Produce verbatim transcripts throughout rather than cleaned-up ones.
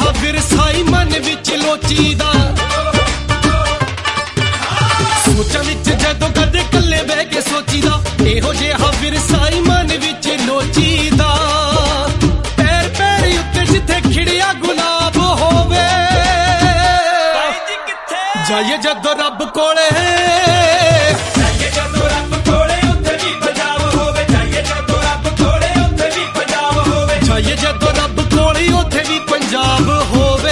ਜਿਹਾ ਵਿਰਸਾਈ ਮਨ ਵਿੱਚ ਲੋਚੀਦਾ। ਸੋਚਾਂ ਵਿੱਚ ਜਦੋਂ ਕਦੇ ਕੱਲੇ ਬਹਿ ਕੇ ਸੋਚੀਦਾ, ਇਹੋ ਜਿਹਾ ਵਿਰਸਾਈ ਮਨ ਵਿੱਚ ਲੋਚੀਦਾ। ਪੈਰ ਪੈਰ ਉੱਤੇ ਜਿੱਥੇ ਖਿੜਿਆ ਗੁਲਾਬ ਹੋਵੇ, ਜਾਈਏ ਜਦੋਂ ਰੱਬ ਕੋਲੇ, ਜਾਈਏ ਜਦੋਂ ਰੱਬ ਕੋਲੇ ਉੱਥੇ ਵੀ ਪੰਜਾਬ ਹੋਵੇ, ਜਾਈਏ ਜਦੋਂ ਰੱਬ ਕੋਲੇ ਉੱਥੇ ਵੀ ਪੰਜਾਬ ਹੋਵੇ, ਜਾਈਏ ਜਦੋਂ ਰੱਬ ਕੋਲੇ ਉੱਥੇ ਵੀ ਪੰਜਾਬ ਹੋਵੇ।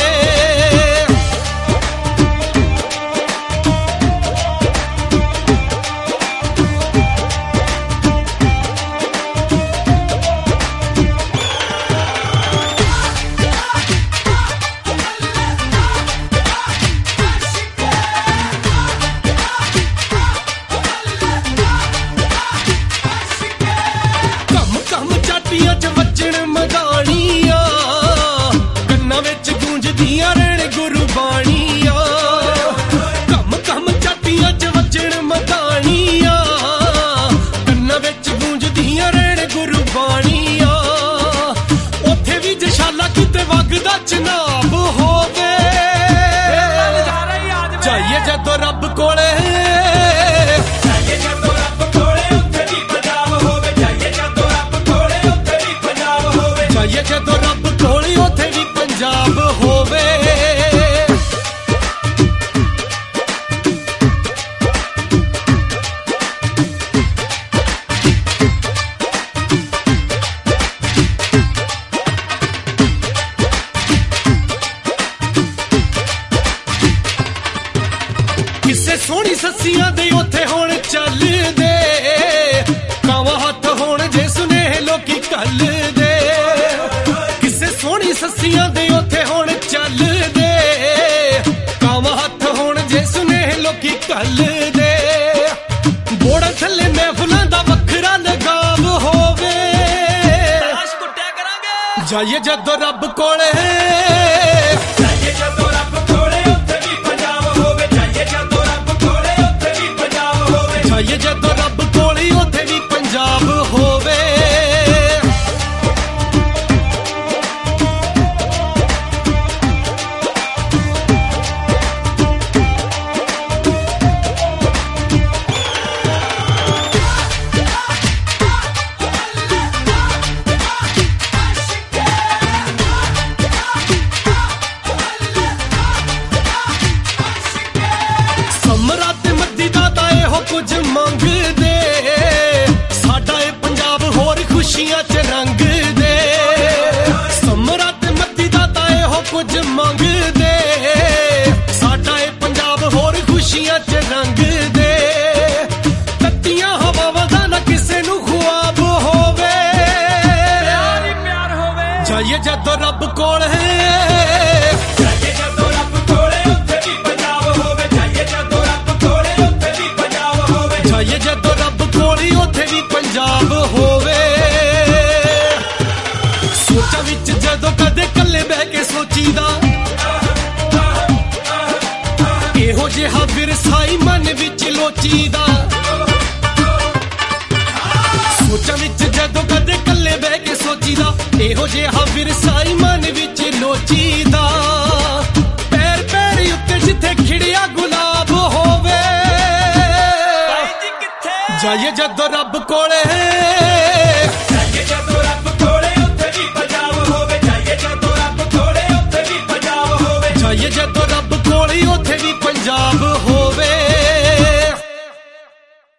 ਚ ਵੱਜਣ ਮਗਾਣੀਆਂ, ਕੰਨਾਂ ਵਿੱਚ ਗੂੰਜਦੀਆਂ ਰਹਿਣ ਗੁਰਬਾਣੀਆਂ। ਕੰਮ ਕੰਮ ਚਾਟੀਆਂ ਚ ਵੱਜਣ ਮਗਾਣੀਆਂ, ਕੰਨਾਂ ਵਿੱਚ ਗੂੰਜਦੀਆਂ ਰਹਿਣ ਗੁਰਬਾਣੀਆਂ। ਉੱਥੇ ਵੀ ਜਸ਼ਾਲਾ ਕਿਤੇ ਵਗਦਾ ਚਨਾਬ ਹੋਵੇ, ਜਾਈਏ ਜਦੋਂ ਰੱਬ ਕੋਲੇ, ਜਾਈਏ ਜਦੋਂ ਰੱਬ ਕੋਲੇ ਉੱਥੇ ਵੀ ਪੰਜਾਬ ਹੋਵੇ, ਜਾਈਏ ਜਦੋਂ ਰੱਬ ਕੋਲੇ ਉੱਥੇ ਵੀ ਪੰਜਾਬ ਹੋਵੇ, ਜਾਈਏ ਜਦੋਂ ਰੱਬ ਕੋਲੇ ਉੱਥੇ ਵੀ ਪੰਜਾਬ ਹੋਵੇ। ਕਿਸੇ ਸੋਹਣੀ ਸੱਸੀਆਂ ਦੇ ਉੱਥੇ ਹੁਣ ਚੱਲਦੇ, ਕਾਵਾਂ ਹੱਥ ਹੋਣ ਜੇ ਸੁਨੇਹ ਲੋਕੀ ਘੱਲਦੇ। ਕਿਸੇ ਸੋਹਣੀ ਸੱਸੀਆਂ ਦੇ ਉੱਥੇ ਹੁਣ ਚੱਲਦੇ, ਕਾਵਾਂ ਹੱਥ ਹੋਣ ਜੇ ਸੁਨੇਹ ਲੋਕੀ ਘੱਲਦੇ। ਬੋੜਾਂ ਥੱਲੇ ਮਹਿਫਲਾਂ ਦਾ ਵੱਖਰਾ ਲਗਾਵ ਹੋਵੇ, ਜਾਈਏ ਜਦੋਂ ਰੱਬ ਕੋਲੇ, ਜਾਈਏ ਜਦੋਂ ਰੱਬ ਕੋਲੇ ਉੱਥੇ ਵੀ ਪੰਜਾਬ ਹੋਵੇ, ਜਾਈਏ ਜਦੋਂ ਰੱਬ ਕੋਲੇ ਉੱਥੇ ਵੀ ਪੰਜਾਬ ਹੋਵੇ, ਜਾਈਏ ਜਦੋਂ ਰੱਬ ਕੋਲੇ ਉੱਥੇ ਵੀ ਪੰਜਾਬ ਹੋਵੇ। ਸਮਰਾ ਤੇ ਮੱਦੀ ਦਾ ਤਾਂ ਇਹੋ ਕੁਝ ਮੰਗਦੇ, ਸਾਡਾ ਇਹ ਪੰਜਾਬ ਹੋਰ ਖੁਸ਼ੀਆਂ ਚ ਰੰਗਦੇ। ਸਮਰਾ ਤੇ ਮੱਦੀ ਦਾ ਤਾਂ ਇਹੋ ਕੁਝ ਮੰਗਦੇ, ਸਾਡਾ ਇਹ ਪੰਜਾਬ ਹੋਰ ਖੁਸ਼ੀਆਂ ਚ ਰੰਗਦੇ। ਤੱਤੀਆਂ ਹਵਾਵਾਂ ਦਾ ਨਾ ਕਿਸੇ ਨੂੰ ਖੁਆਬ ਹੋਵੇ, ਪਿਆਰ ਹੀ ਪਿਆਰ ਹੋਵੇ, ਜਾਈਏ ਜਦੋਂ ਰੱਬ ਕੋਲੇ, ਜਾਈਏ ਜਦੋਂ ਰੱਬ ਕੋਲੇ ਉੱਥੇ ਵੀ ਪੰਜਾਬ ਹੋਵੇ, ਜਾਈਏ ਜਦੋਂ ਰੱਬ ਕੋਲੇ ਉੱਥੇ ਵੀ ਪੰਜਾਬ ਹੋਵੇ, ਜਾਈਏ ਜਦੋਂ ਰੱਬ ਕੋਲੇ ਉੱਥੇ ਵੀ ਪੰਜਾਬ ਹੋਵੇ। ਸੋਚਾਂ ਵਿੱਚ ਜਦੋਂ ਕਦੇ ਕੱਲੇ ਬਹਿ ਕੇ ਸੋਚੀਦਾ, ਇਹੋ ਜਿਹਾ ਵਿਰਸਾਈ ਮਨ ਵਿੱਚ ਲੋਚੀਦਾ। ਸੋਚਾਂ ਵਿੱਚ ਜਦੋਂ ਕਦੇ ਕੱਲੇ ਬਹਿ ਕੇ ਸੋਚੀਦਾ, ਇਹੋ ਜਿਹਾ ਵਿਰਸਾਈ ਮਨ ਵਿੱਚ ਲੋਚੀਦਾ। ਪੈਰ ਪੈਰ ਉੱਤੇ ਜਿੱਥੇ ਖਿੜਿਆ ਗੁਲਾਬ ਹੋਵੇ, ਜਾਈਏ ਜਦੋਂ ਰੱਬ ਕੋਲੇ।